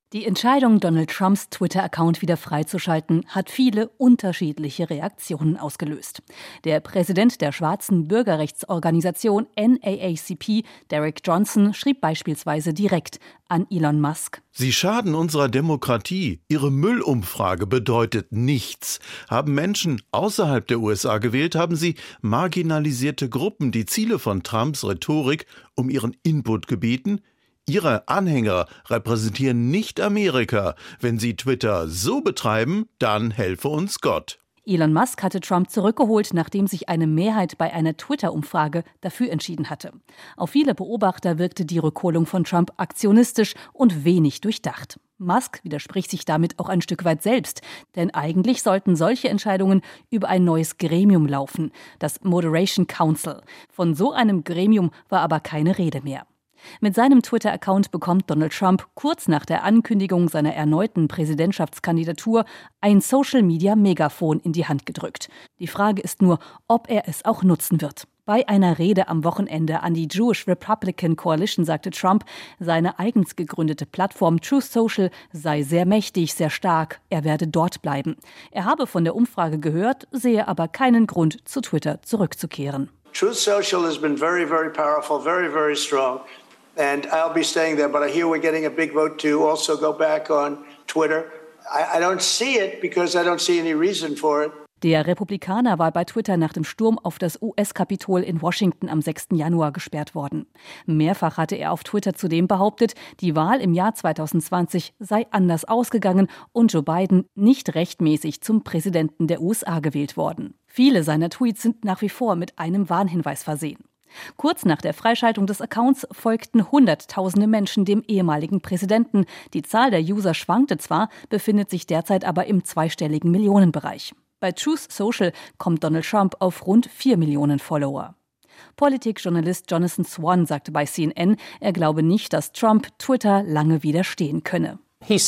Die Entscheidung, Donald Trumps Twitter-Account wieder freizuschalten, hat viele unterschiedliche Reaktionen ausgelöst. Der Präsident der schwarzen Bürgerrechtsorganisation NAACP, Derek Johnson, schrieb beispielsweise direkt an Elon Musk: Sie schaden unserer Demokratie. Ihre Müllumfrage bedeutet nichts. Haben Menschen außerhalb der USA gewählt, haben sie marginalisierte Gruppen die Ziele von Trumps Rhetorik um ihren Input gebeten? Ihre Anhänger repräsentieren nicht Amerika. Wenn sie Twitter so betreiben, dann helfe uns Gott. Elon Musk hatte Trump zurückgeholt, nachdem sich eine Mehrheit bei einer Twitter-Umfrage dafür entschieden hatte. Auf viele Beobachter wirkte die Rückholung von Trump aktionistisch und wenig durchdacht. Musk widerspricht sich damit auch ein Stück weit selbst, denn eigentlich sollten solche Entscheidungen über ein neues Gremium laufen, das Moderation Council. Von so einem Gremium war aber keine Rede mehr. Mit seinem Twitter-Account bekommt Donald Trump kurz nach der Ankündigung seiner erneuten Präsidentschaftskandidatur ein Social-Media-Megafon in die Hand gedrückt. Die Frage ist nur, ob er es auch nutzen wird. Bei einer Rede am Wochenende an die Jewish Republican Coalition sagte Trump, seine eigens gegründete Plattform Truth Social sei sehr mächtig, sehr stark, er werde dort bleiben. Er habe von der Umfrage gehört, sehe aber keinen Grund, zu Twitter zurückzukehren. Truth Social has been very, very powerful, very, very strong. And I'll be staying there, but I hear we're getting a big vote to also go back on Twitter. I don't see it because I don't see any reason for it. Der Republikaner war bei Twitter nach dem Sturm auf das US-Kapitol in Washington am 6. Januar gesperrt worden. Mehrfach hatte er auf Twitter zudem behauptet, die Wahl im Jahr 2020 sei anders ausgegangen und Joe Biden nicht rechtmäßig zum Präsidenten der USA gewählt worden. Viele seiner Tweets sind nach wie vor mit einem Warnhinweis versehen. Kurz nach der Freischaltung des Accounts folgten Hunderttausende Menschen dem ehemaligen Präsidenten. Die Zahl der User schwankte zwar, befindet sich derzeit aber im zweistelligen Millionenbereich. Bei Truth Social kommt Donald Trump auf rund 4 Millionen Follower. Politikjournalist Jonathan Swan sagte bei CNN, er glaube nicht, dass Trump Twitter lange widerstehen könne. Er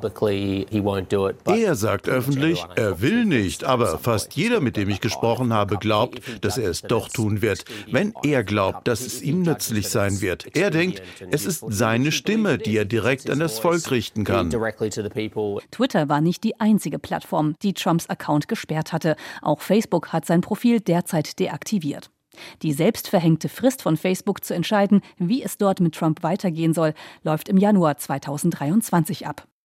sagt öffentlich, er will nicht, aber fast jeder, mit dem ich gesprochen habe, glaubt, dass er es doch tun wird, wenn er glaubt, dass es ihm nützlich sein wird. Er denkt, es ist seine Stimme, die er direkt an das Volk richten kann. Twitter war nicht die einzige Plattform, die Trumps Account gesperrt hatte. Auch Facebook hat sein Profil derzeit deaktiviert. Die selbstverhängte Frist von Facebook zu entscheiden, wie es dort mit Trump weitergehen soll, läuft im Januar 2023 ab.